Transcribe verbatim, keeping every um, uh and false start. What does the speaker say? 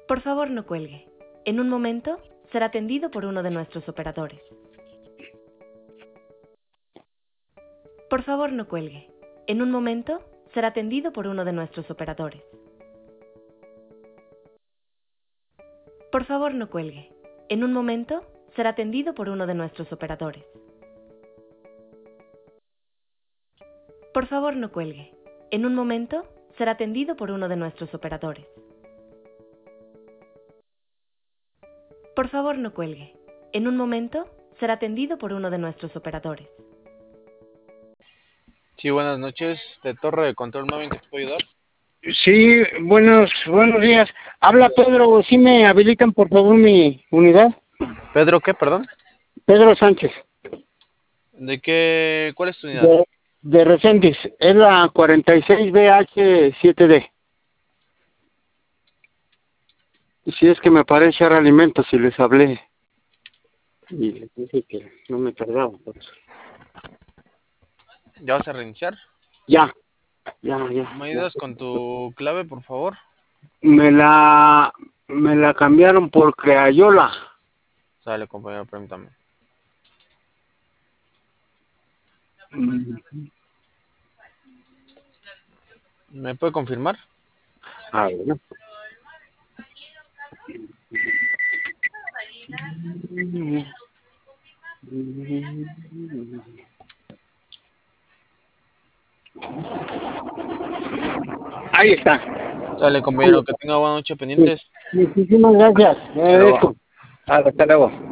Por favor, no cuelgue. En un momento será atendido por uno de nuestros operadores. Por favor, no cuelgue. En un momento será atendido por uno de nuestros operadores. Por favor, no cuelgue. En un momento será atendido por uno de nuestros operadores. Por favor, no cuelgue. En un momento será atendido por uno de nuestros operadores. Por favor, no cuelgue. En un momento será atendido por uno de nuestros operadores. Sí, buenas noches. De Torre de Control Móvil, ¿que te puedo ayudar? Sí, buenos buenos días. Habla Pedro, ¿sí me habilitan por favor mi unidad? ¿Pedro qué, perdón? Pedro Sánchez, ¿De qué? ¿Cuál es tu unidad? de, de Reséndiz, es la cuarenta y seis B H siete D. Si es que me parece ahora alimentos y les hablé. Y les dije que no me tardaba. Pues. ¿Ya vas a reiniciar? Ya, ya, ya. ¿Me ya. ayudas con tu clave, por favor? Me la, me la cambiaron por Creayola. Sale, compañero, permítame. ¿Me puede confirmar? Ah, bueno. Ahí está. Sale, compañero, que tenga buena noche pendientes. Muchísimas gracias. Le Hasta luego. agradezco. Hasta luego.